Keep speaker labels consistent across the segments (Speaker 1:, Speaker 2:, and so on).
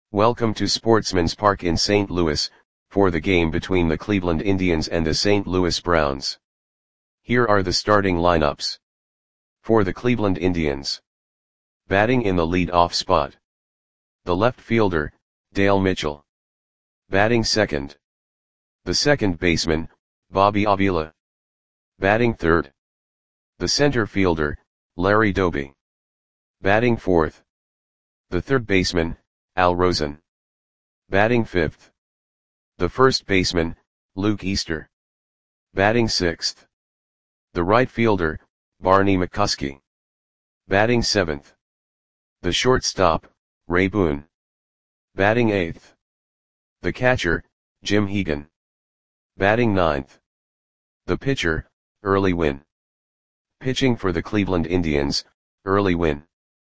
Speaker 1: Welcome to Sportsman's Park in St. Louis, for the game between the Cleveland Indians and the St. Louis Browns. Here are the starting lineups. For the Cleveland Indians. Batting in the lead-off spot. The left fielder, Dale Mitchell. Batting second. The second baseman, Bobby Avila. Batting third. The center fielder, Larry Doby. Batting fourth. The third baseman, Al Rosen. Batting fifth. The first baseman, Luke Easter. Batting sixth. The right fielder, Barney McCuskey. Batting seventh. The shortstop, Ray Boone. Batting eighth. The catcher, Jim Hegan. Batting ninth. The pitcher, Early Wynn. Pitching for the Cleveland Indians, Early Wynn.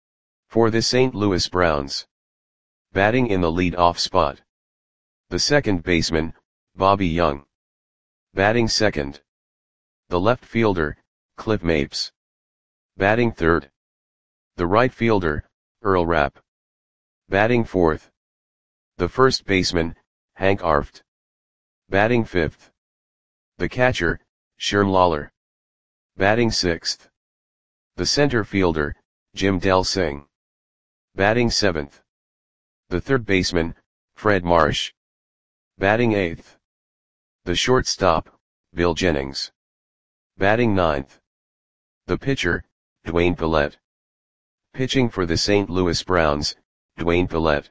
Speaker 1: For the St. Louis Browns. Batting in the lead-off spot. The second baseman, Bobby Young. Batting second. The left fielder, Cliff Mapes. Batting third. The right fielder, Earl Rapp. Batting fourth. The first baseman, Hank Arft. Batting fifth. The catcher, Sherm Lawler. Batting sixth. The center fielder, Jim Delsing. Batting seventh. The third baseman, Fred Marsh. Batting eighth. The shortstop, Bill Jennings. Batting ninth. The pitcher, Dwayne Pallette. Pitching for the St. Louis Browns, Dwayne Pallette.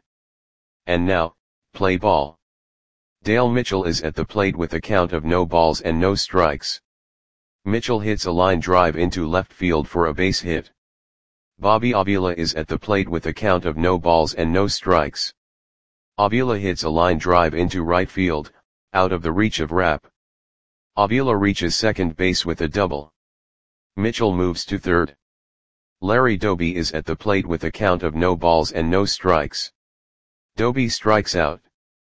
Speaker 1: And now, play ball. Dale Mitchell is at the plate with a count of no balls and no strikes. Mitchell hits a line drive into left field for a base hit. Bobby Avila is at the plate with a count of no balls and no strikes. Avila hits a line drive into right field, out of the reach of Rapp. Avila reaches second base with a double. Mitchell moves to third. Larry Doby is at the plate with a count of no balls and no strikes. Doby strikes out.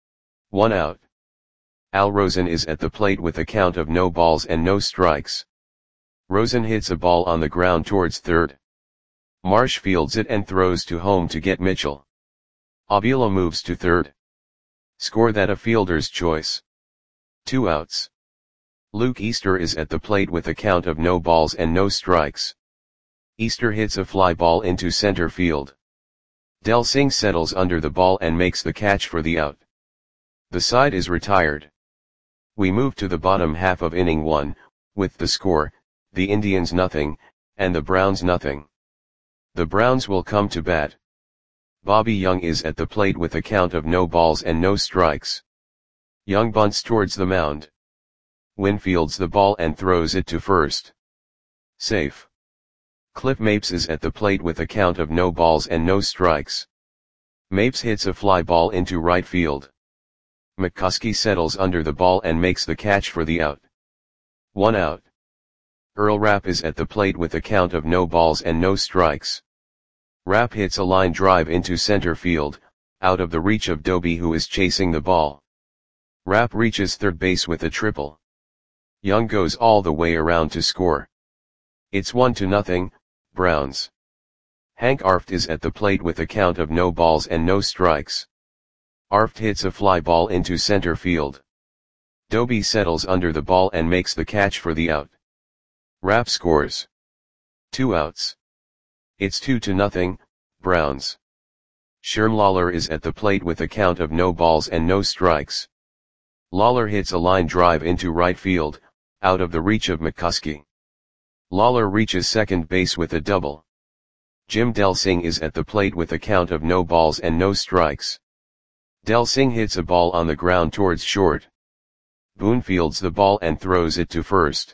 Speaker 1: 1 out. Al Rosen is at the plate with a count of no balls and no strikes. Rosen hits a ball on the ground towards third. Marsh fields it and throws to home to get Mitchell. Avila moves to third. Score that a fielder's choice. 2 outs. Luke Easter is at the plate with a count of no balls and no strikes. Easter hits a fly ball into center field. Delsing settles under the ball and makes the catch for the out. The side is retired. We move to the bottom half of inning 1, with the score, the Indians nothing, and the Browns nothing. The Browns will come to bat. Bobby Young is at the plate with a count of no balls and no strikes. Young bunts towards the mound. Wynn fields the ball and throws it to first. Safe. Cliff Mapes is at the plate with a count of no balls and no strikes. Mapes hits a fly ball into right field. McCuskey settles under the ball and makes the catch for the out. 1 out. Earl Rapp is at the plate with a count of no balls and no strikes. Rapp hits a line drive into center field, out of the reach of Doby who is chasing the ball. Rapp reaches third base with a triple. Young goes all the way around to score. It's 1-0, Browns. Hank Arft is at the plate with a count of no balls and no strikes. Arft hits a fly ball into center field. Doby settles under the ball and makes the catch for the out. Rapp scores. 2 outs. It's 2-0, Browns. Sherm Lawler is at the plate with a count of no balls and no strikes. Lawler hits a line drive into right field, out of the reach of McCuskey. Lawler reaches second base with a double. Jim Delsing is at the plate with a count of no balls and no strikes. Delsing hits a ball on the ground towards short. Boone fields the ball and throws it to first.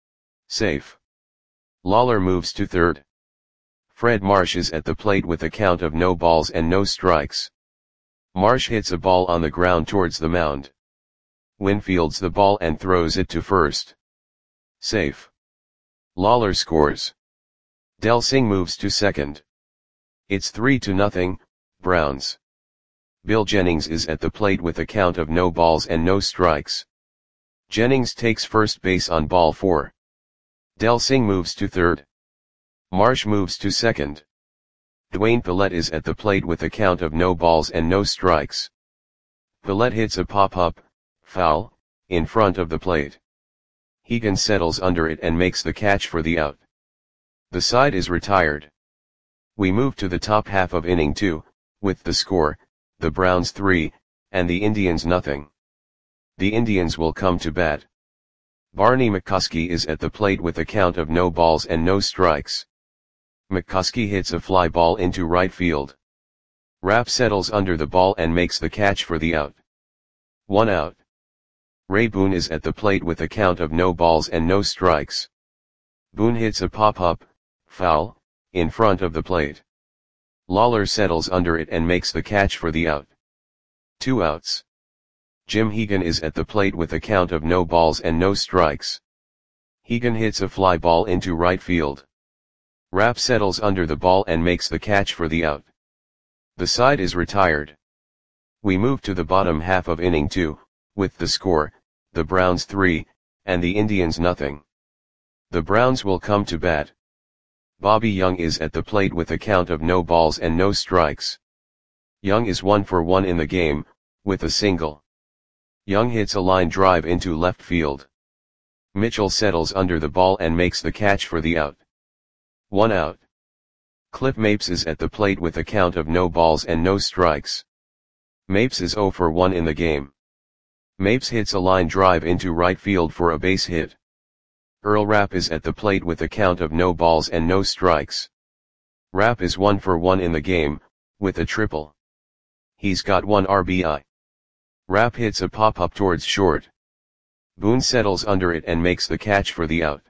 Speaker 1: Safe. Lawler moves to third. Fred Marsh is at the plate with a count of no balls and no strikes. Marsh hits a ball on the ground towards the mound. Wynn fields the ball and throws it to first. Safe. Lawler scores. Delsing moves to second. It's 3-0, Browns. Bill Jennings is at the plate with a count of no balls and no strikes. Jennings takes first base on ball 4. Delsing moves to third. Marsh moves to second. Dwayne Pillette is at the plate with a count of no balls and no strikes. Pillette hits a pop-up, foul, in front of the plate. Hegan settles under it and makes the catch for the out. The side is retired. We move to the top half of inning 2, with the score, the Browns 3, and the Indians nothing. The Indians will come to bat. Barney McCoskey is at the plate with a count of no balls and no strikes. McCoskey hits a fly ball into right field. Rapp settles under the ball and makes the catch for the out. 1 out. Ray Boone is at the plate with a count of no balls and no strikes. Boone hits a pop-up, foul, in front of the plate. Lawler settles under it and makes the catch for the out. 2 outs. Jim Hegan is at the plate with a count of no balls and no strikes. Hegan hits a fly ball into right field. Rapp settles under the ball and makes the catch for the out. The side is retired. We move to the bottom half of inning 2, with the score, the Browns 3, and the Indians nothing. The Browns will come to bat. Bobby Young is at the plate with a count of no balls and no strikes. Young is 1 for 1 in the game, with a single. Young hits a line drive into left field. Mitchell settles under the ball and makes the catch for the out. 1 out. Cliff Mapes is at the plate with a count of no balls and no strikes. Mapes is 0 for 1 in the game. Mapes hits a line drive into right field for a base hit. Earl Rapp is at the plate with a count of no balls and no strikes. Rapp is 1 for 1 in the game, with a triple. He's got 1 RBI. Rapp hits a pop-up towards short. Boone settles under it and makes the catch for the out.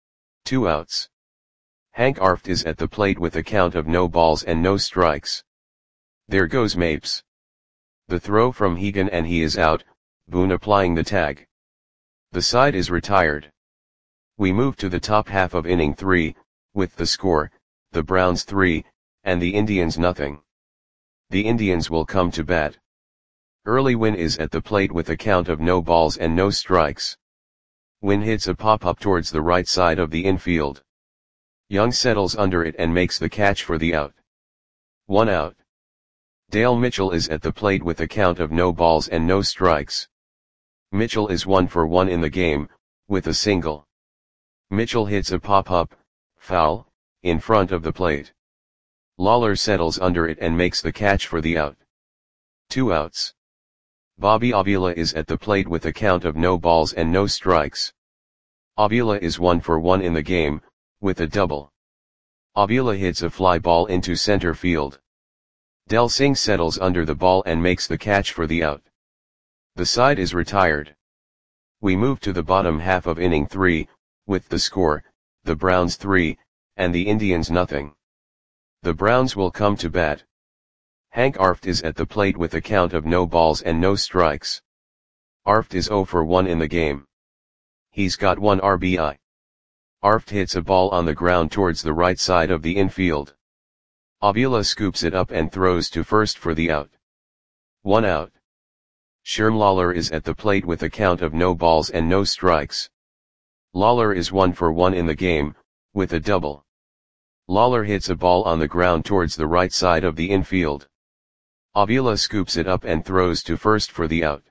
Speaker 1: 2 outs. Hank Arft is at the plate with a count of no balls and no strikes. There goes Mapes. The throw from Hegan and he is out, Boone applying the tag. The side is retired. We move to the top half of inning 3, with the score, the Browns 3, and the Indians nothing. The Indians will come to bat. Early Wynn is at the plate with a count of no balls and no strikes. Wynn hits a pop-up towards the right side of the infield. Young settles under it and makes the catch for the out. 1 out. Dale Mitchell is at the plate with a count of no balls and no strikes. Mitchell is 1 for 1 in the game, with a single. Mitchell hits a pop-up, foul, in front of the plate. Lawler settles under it and makes the catch for the out. 2 outs. Bobby Avila is at the plate with a count of no balls and no strikes. Avila is 1 for 1 in the game, with a double. Avila hits a fly ball into center field. Del Singh settles under the ball and makes the catch for the out. The side is retired. We move to the bottom half of inning 3, with the score, the Browns 3, and the Indians nothing. The Browns will come to bat. Hank Arft is at the plate with a count of no balls and no strikes. Arft is 0 for 1 in the game. He's got 1 RBI. Arft hits a ball on the ground towards the right side of the infield. Avila scoops it up and throws to first for the out. 1 out. Sherm Lawler is at the plate with a count of no balls and no strikes. Lawler is 1 for 1 in the game, with a double. Lawler hits a ball on the ground towards the right side of the infield. Avila scoops it up and throws to first for the out.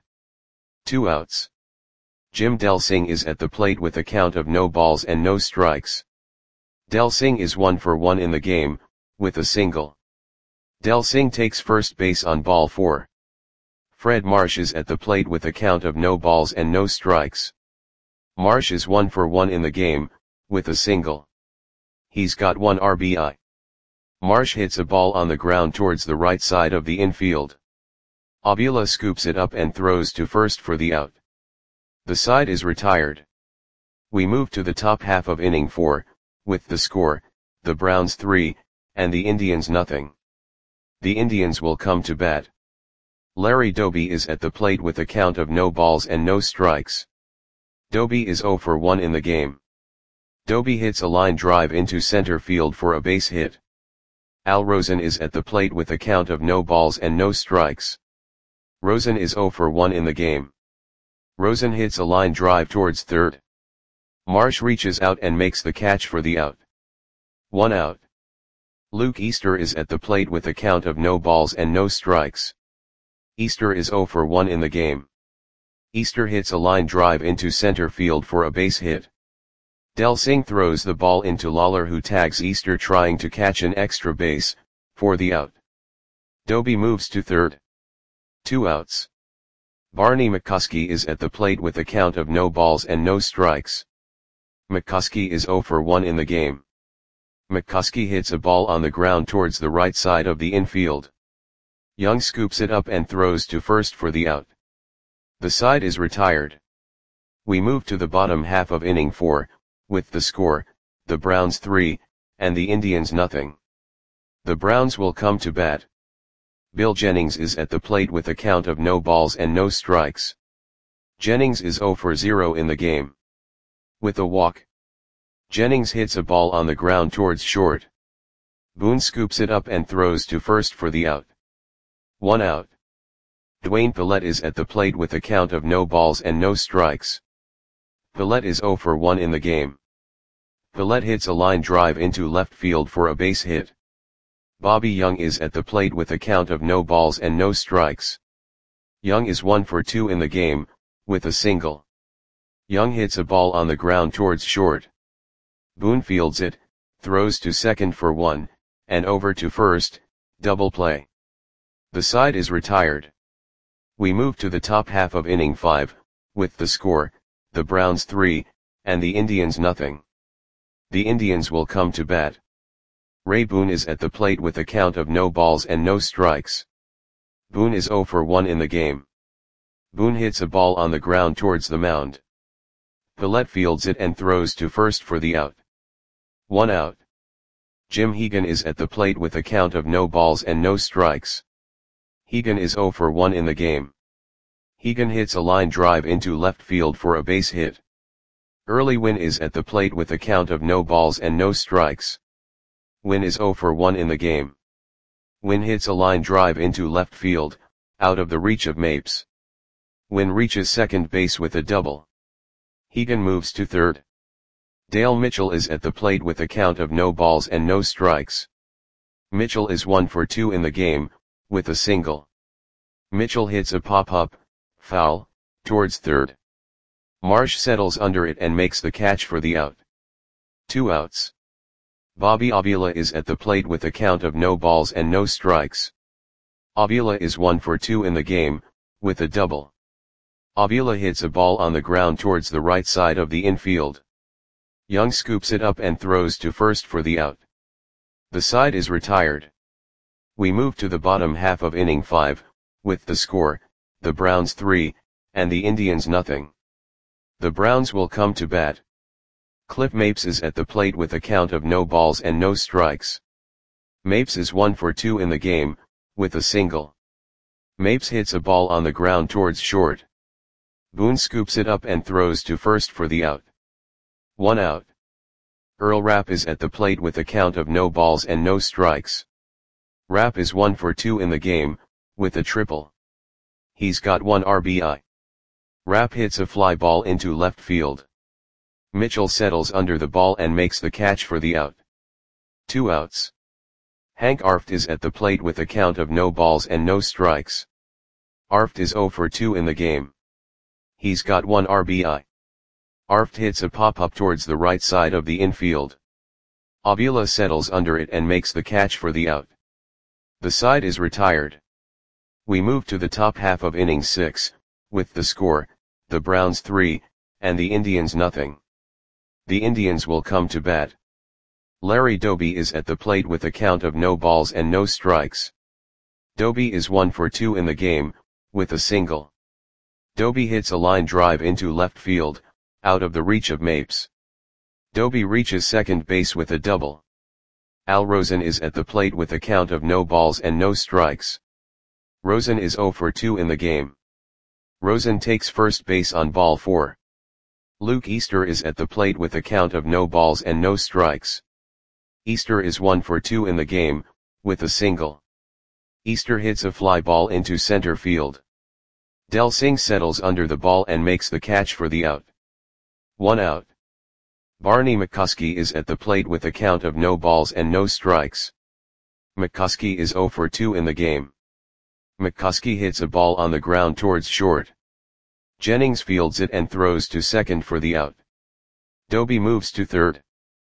Speaker 1: 2 outs. Jim Del Singh is at the plate with a count of no balls and no strikes. Del Singh is 1 for 1 in the game, with a single. Del Singh takes first base on ball 4. Fred Marsh is at the plate with a count of no balls and no strikes. Marsh is 1 for 1 in the game, with a single. He's got 1 RBI. Marsh hits a ball on the ground towards the right side of the infield. Avila scoops it up and throws to first for the out. The side is retired. We move to the top half of inning 4, with the score, the Browns 3, and the Indians nothing. The Indians will come to bat. Larry Doby is at the plate with a count of no balls and no strikes. Doby is 0 for 1 in the game. Doby hits a line drive into center field for a base hit. Al Rosen is at the plate with a count of no balls and no strikes. Rosen is 0 for 1 in the game. Rosen hits a line drive towards third. Marsh reaches out and makes the catch for the out. 1 out. Luke Easter is at the plate with a count of no balls and no strikes. Easter is 0 for 1 in the game. Easter hits a line drive into center field for a base hit. Del Singh throws the ball into Lawler, who tags Easter trying to catch an extra base, for the out. Doby moves to third. 2 outs. Barney McCuskey is at the plate with a count of no balls and no strikes. McCuskey is 0 for 1 in the game. McCuskey hits a ball on the ground towards the right side of the infield. Young scoops it up and throws to first for the out. The side is retired. We move to the bottom half of inning 4, with the score, the Browns 3, and the Indians nothing. The Browns will come to bat. Bill Jennings is at the plate with a count of no balls and no strikes. Jennings is 0 for 0 in the game. With a walk, Jennings hits a ball on the ground towards short. Boone scoops it up and throws to first for the out. 1 out. Dwayne Pillette is at the plate with a count of no balls and no strikes. Pillette is 0 for 1 in the game. Pillette hits a line drive into left field for a base hit. Bobby Young is at the plate with a count of no balls and no strikes. Young is 1 for 2 in the game, with a single. Young hits a ball on the ground towards short. Boone fields it, throws to second for 1, and over to first, double play. The side is retired. We move to the top half of inning 5, with the score, the Browns 3, and the Indians nothing. The Indians will come to bat. Ray Boone is at the plate with a count of no balls and no strikes. Boone is 0 for 1 in the game. Boone hits a ball on the ground towards the mound. Pillette fields it and throws to first for the out. 1 out. Jim Hegan is at the plate with a count of no balls and no strikes. Hegan is 0 for 1 in the game. Hegan hits a line drive into left field for a base hit. Early Wynn is at the plate with a count of no balls and no strikes. Wynn is 0 for 1 in the game. Wynn hits a line drive into left field, out of the reach of Mapes. Wynn reaches second base with a double. Hegan moves to third. Dale Mitchell is at the plate with a count of no balls and no strikes. Mitchell is 1 for 2 in the game, with a single. Mitchell hits a pop-up, foul, towards third. Marsh settles under it and makes the catch for the out. 2 outs. Bobby Avila is at the plate with a count of no balls and no strikes. Avila is 1 for 2 in the game, with a double. Avila hits a ball on the ground towards the right side of the infield. Young scoops it up and throws to first for the out. The side is retired. We move to the bottom half of inning 5, with the score, the Browns 3, and the Indians nothing. The Browns will come to bat. Cliff Mapes is at the plate with a count of no balls and no strikes. Mapes is 1 for 2 in the game, with a single. Mapes hits a ball on the ground towards short. Boone scoops it up and throws to first for the out. 1 out. Earl Rapp is at the plate with a count of no balls and no strikes. Rapp is 1 for 2 in the game, with a triple. He's got 1 RBI. Rapp hits a fly ball into left field. Mitchell settles under the ball and makes the catch for the out. 2 outs. Hank Arft is at the plate with a count of no balls and no strikes. Arft is 0 for 2 in the game. He's got 1 RBI. Arft hits a pop-up towards the right side of the infield. Avila settles under it and makes the catch for the out. The side is retired. We move to the top half of inning 6, with the score, the Browns 3, and the Indians nothing. The Indians will come to bat. Larry Doby is at the plate with a count of no balls and no strikes. Doby is 1 for 2 in the game, with a single. Doby hits a line drive into left field, out of the reach of Mapes. Doby reaches second base with a double. Al Rosen is at the plate with a count of no balls and no strikes. Rosen is 0 for 2 in the game. Rosen takes first base on ball 4. Luke Easter is at the plate with a count of no balls and no strikes. Easter is 1 for 2 in the game, with a single. Easter hits a fly ball into center field. Del Singh settles under the ball and makes the catch for the out. 1 out. Barney McCuskey is at the plate with a count of no balls and no strikes. McCoskey is 0 for 2 in the game. McCoskey hits a ball on the ground towards short. Jennings fields it and throws to second for the out. Doby moves to third.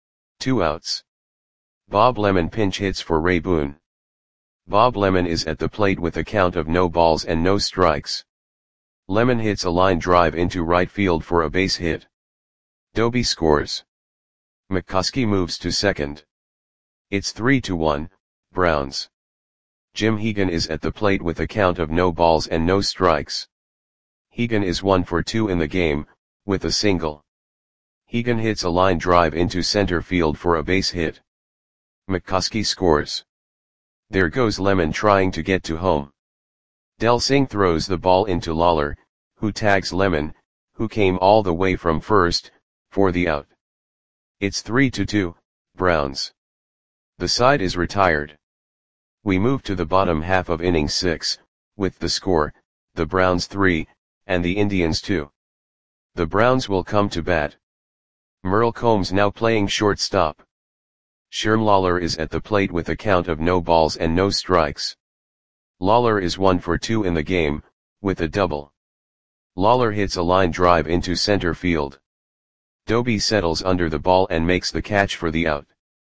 Speaker 1: 2 outs. Bob Lemon pinch hits for Ray Boone. Bob Lemon is at the plate with a count of no balls and no strikes. Lemon hits a line drive into right field for a base hit. Doby scores. McCoskey moves to second. It's 3-1, Browns. Jim Hegan is at the plate with a count of no balls and no strikes. Hegan is 1 for 2 in the game, with a single. Hegan hits a line drive into center field for a base hit. McCoskey scores. There goes Lemon trying to get to home. Del Singh throws the ball into Lawler, who tags Lemon, who came all the way from first, for the out. It's 3-2, Browns. The side is retired. We move to the bottom half of inning 6, with the score, the Browns 3, and the Indians 2. The Browns will come to bat. Merle Combs now playing shortstop. Sherm Lawler is at the plate with a count of no balls and no strikes. Lawler is 1 for 2 in the game, with a double. Lawler hits a line drive into center field. Doby settles under the ball and makes the catch for the out.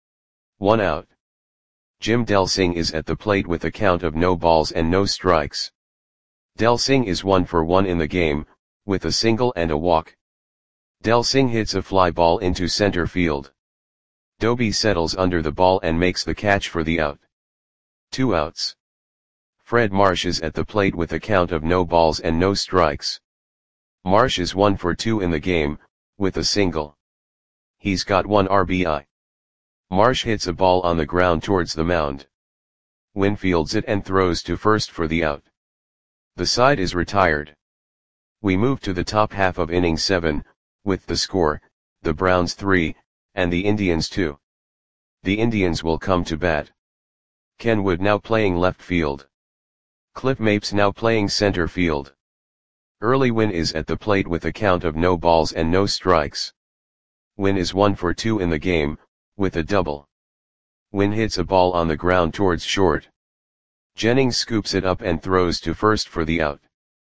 Speaker 1: 1 out. Jim Del Singh is at the plate with a count of no balls and no strikes. Del Singh is 1 for 1 in the game, with a single and a walk. Del Singh hits a fly ball into center field. Doby settles under the ball and makes the catch for the out. 2 outs. Fred Marsh is at the plate with a count of no balls and no strikes. Marsh is 1 for 2 in the game, with a single. He's got 1 RBI. Marsh hits a ball on the ground towards the mound. Wynn fields it and throws to first for the out. The side is retired. We move to the top half of inning 7, with the score, the Browns 3, and the Indians 2. The Indians will come to bat. Ken Wood now playing left field. Cliff Mapes now playing center field. Early Wynn is at the plate with a count of no balls and no strikes. Wynn is 1 for 2 in the game, with a double. Wynn hits a ball on the ground towards short. Jennings scoops it up and throws to first for the out.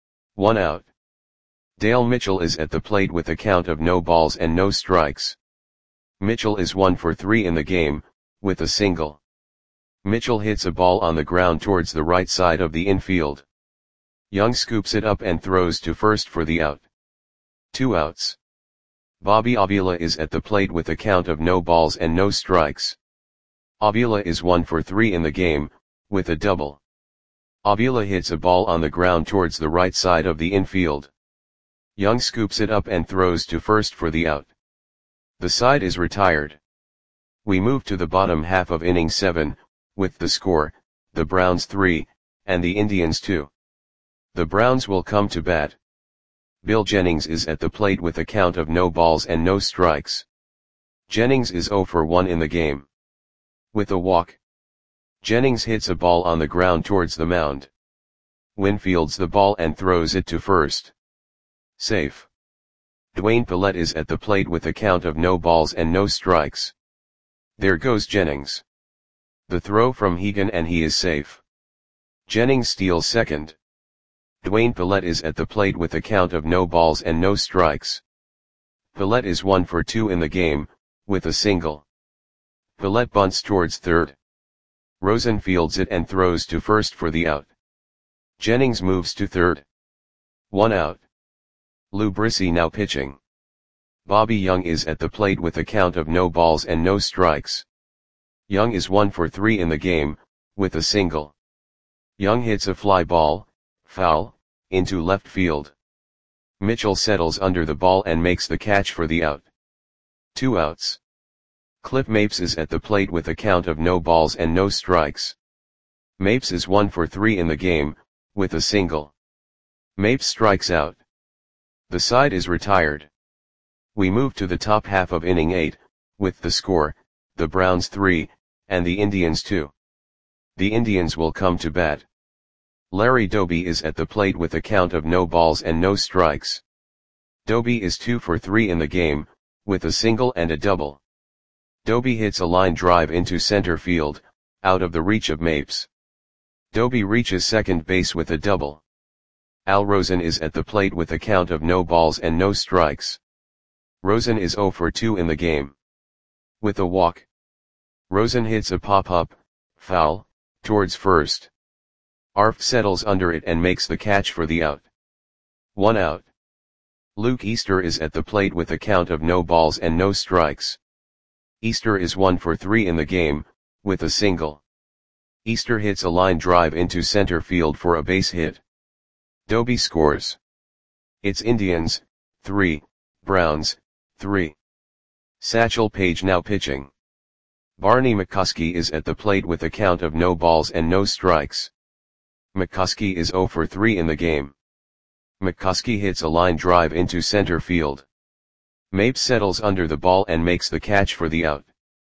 Speaker 1: 1 out. Dale Mitchell is at the plate with a count of no balls and no strikes. Mitchell is 1 for 3 in the game, with a single. Mitchell hits a ball on the ground towards the right side of the infield. Young scoops it up and throws to first for the out. 2 outs. Bobby Avila is at the plate with a count of no balls and no strikes. Avila is 1 for 3 in the game, with a double. Avila hits a ball on the ground towards the right side of the infield. Young scoops it up and throws to first for the out. The side is retired. We move to the bottom half of inning 7, with the score, the Browns 3, and the Indians 2. The Browns will come to bat. Bill Jennings is at the plate with a count of no balls and no strikes. Jennings is 0 for 1 in the game. With a walk. Jennings hits a ball on the ground towards the mound. Wynn fields the ball and throws it to first. Safe. Dwayne Pillette is at the plate with a count of no balls and no strikes. There goes Jennings. The throw from Hegan and he is safe. Jennings steals second. Dwayne Pillette is at the plate with a count of no balls and no strikes. Pillette is 1 for 2 in the game, with a single. Pillette bunts towards third. Rosen fields it and throws to first for the out. Jennings moves to third. 1 out. Lou Brissy now pitching. Bobby Young is at the plate with a count of no balls and no strikes. Young is 1 for 3 in the game, with a single. Young hits a fly ball, foul, into left field. Mitchell settles under the ball and makes the catch for the out. 2 outs. Cliff Mapes is at the plate with a count of no balls and no strikes. Mapes is 1 for 3 in the game, with a single. Mapes strikes out. The side is retired. We move to the top half of inning 8, with the score, the Browns 3, and the Indians 2. The Indians will come to bat. Larry Doby is at the plate with a count of no balls and no strikes. Doby is 2 for 3 in the game, with a single and a double. Doby hits a line drive into center field, out of the reach of Mapes. Doby reaches second base with a double. Al Rosen is at the plate with a count of no balls and no strikes. Rosen is 0 for 2 in the game. With a walk, Rosen hits a pop-up, foul, towards first. Arft settles under it and makes the catch for the out. 1 out. Luke Easter is at the plate with a count of no balls and no strikes. Easter is 1 for 3 in the game, with a single. Easter hits a line drive into center field for a base hit. Doby scores. It's Indians, 3, Browns, 3. Satchel Paige now pitching. Barney McCuskey is at the plate with a count of no balls and no strikes. McCuskey is 0 for 3 in the game. McCuskey hits a line drive into center field. Mapes settles under the ball and makes the catch for the out.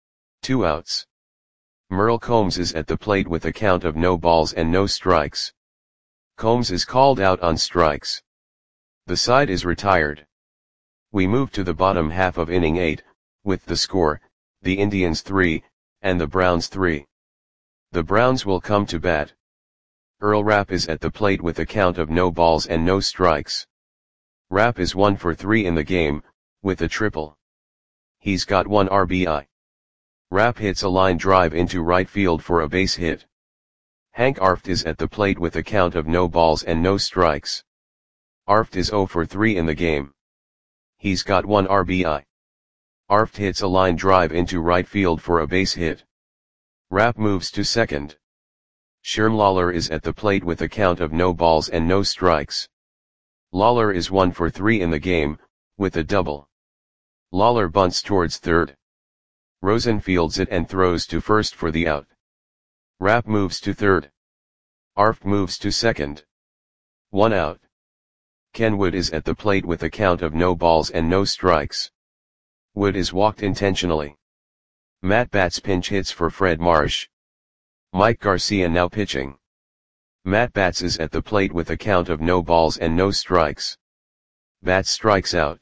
Speaker 1: 2 outs. Merle Combs is at the plate with a count of no balls and no strikes. Combs is called out on strikes. The side is retired. We move to the bottom half of inning 8, with the score, the Indians 3, and the Browns 3. The Browns will come to bat. Earl Rapp is at the plate with a count of no balls and no strikes. Rapp is 1 for 3 in the game, with a triple. He's got 1 RBI. Rapp hits a line drive into right field for a base hit. Hank Arft is at the plate with a count of no balls and no strikes. Arft is 0 for 3 in the game. He's got 1 RBI. Arft hits a line drive into right field for a base hit. Rapp moves to second. Sherm Lawler is at the plate with a count of no balls and no strikes. Lawler is 1 for 3 in the game, with a double. Lawler bunts towards third. Rosen fields it and throws to first for the out. Rapp moves to third. Arft moves to second. 1 out. Ken Wood is at the plate with a count of no balls and no strikes. Wood is walked intentionally. Matt Batts pinch hits for Fred Marsh. Mike Garcia now pitching. Matt Batts is at the plate with a count of no balls and no strikes. Batts strikes out.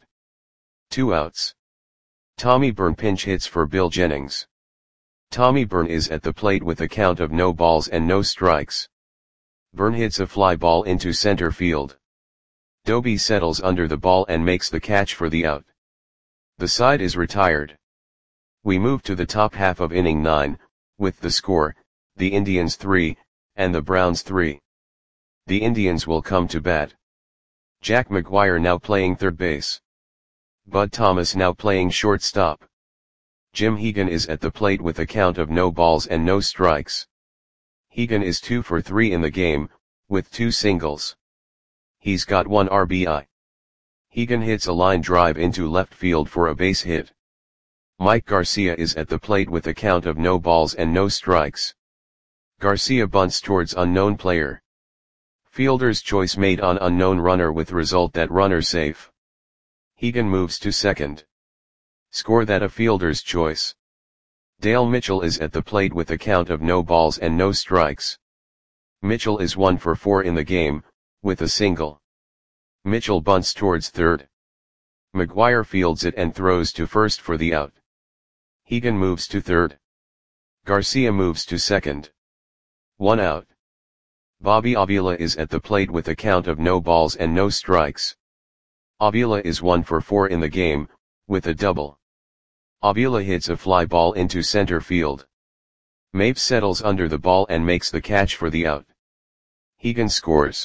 Speaker 1: 2 outs. Tommy Byrne pinch hits for Bill Jennings. Tommy Byrne is at the plate with a count of no balls and no strikes. Byrne hits a fly ball into center field. Doby settles under the ball and makes the catch for the out. The side is retired. We move to the top half of inning 9, with the score, the Indians 3, and the Browns 3. The Indians will come to bat. Jack McGuire now playing third base. Bud Thomas now playing shortstop. Jim Hegan is at the plate with a count of no balls and no strikes. Hegan is 2 for 3 in the game, with 2 singles. He's got 1 RBI. Hegan hits a line drive into left field for a base hit. Mike Garcia is at the plate with a count of no balls and no strikes. Garcia bunts towards unknown player. Fielder's choice made on unknown runner with result that runner safe. Hegan moves to second. Score that a fielder's choice. Dale Mitchell is at the plate with a count of no balls and no strikes. Mitchell is 1 for 4 in the game, with a single. Mitchell bunts towards third. McGuire fields it and throws to first for the out. Hegan moves to third. Garcia moves to second. 1 out. Bobby Avila is at the plate with a count of no balls and no strikes. Avila is 1 for 4 in the game, with a double. Avila hits a fly ball into center field. Mapes settles under the ball and makes the catch for the out. Hegan scores.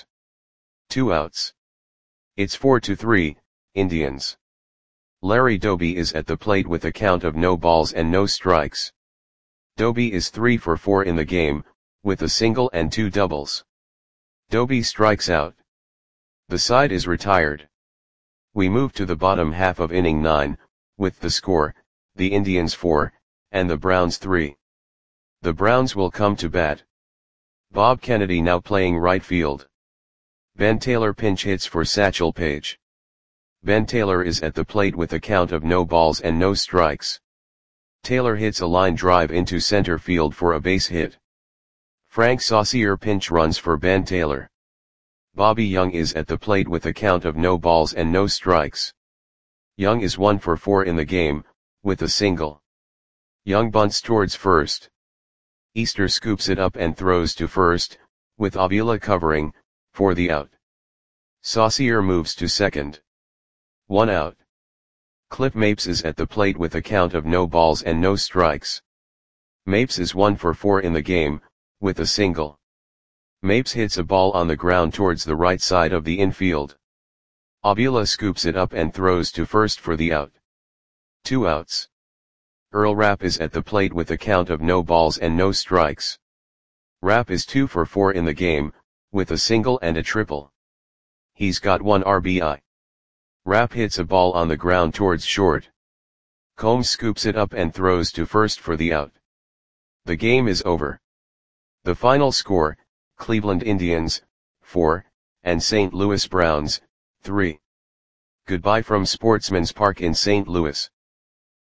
Speaker 1: 2 outs. It's 4-3, Indians. Larry Doby is at the plate with a count of no balls and no strikes. Doby is 3 for 4 in the game, with a single and 2 doubles. Doby strikes out. The side is retired. We move to the bottom half of inning 9, with the score, the Indians 4, and the Browns 3. The Browns will come to bat. Bob Kennedy now playing right field. Ben Taylor pinch hits for Satchel Paige. Ben Taylor is at the plate with a count of no balls and no strikes. Taylor hits a line drive into center field for a base hit. Frank Saucier pinch runs for Ben Taylor. Bobby Young is at the plate with a count of no balls and no strikes. Young is 1 for 4 in the game, with a single. Young bunts towards first. Easter scoops it up and throws to first, with Avila covering, for the out. Saucier moves to second. 1 out. Clip Mapes is at the plate with a count of no balls and no strikes. Mapes is 1 for 4 in the game, with a single. Mapes hits a ball on the ground towards the right side of the infield. Avila scoops it up and throws to first for the out. 2 outs. Earl Rapp is at the plate with a count of no balls and no strikes. Rapp is 2 for 4 in the game, with a single and a triple. He's got 1 RBI. Rapp hits a ball on the ground towards short. Combs scoops it up and throws to first for the out. The game is over. The final score, Cleveland Indians, 4, and St. Louis Browns, 3. Goodbye from Sportsman's Park in St. Louis.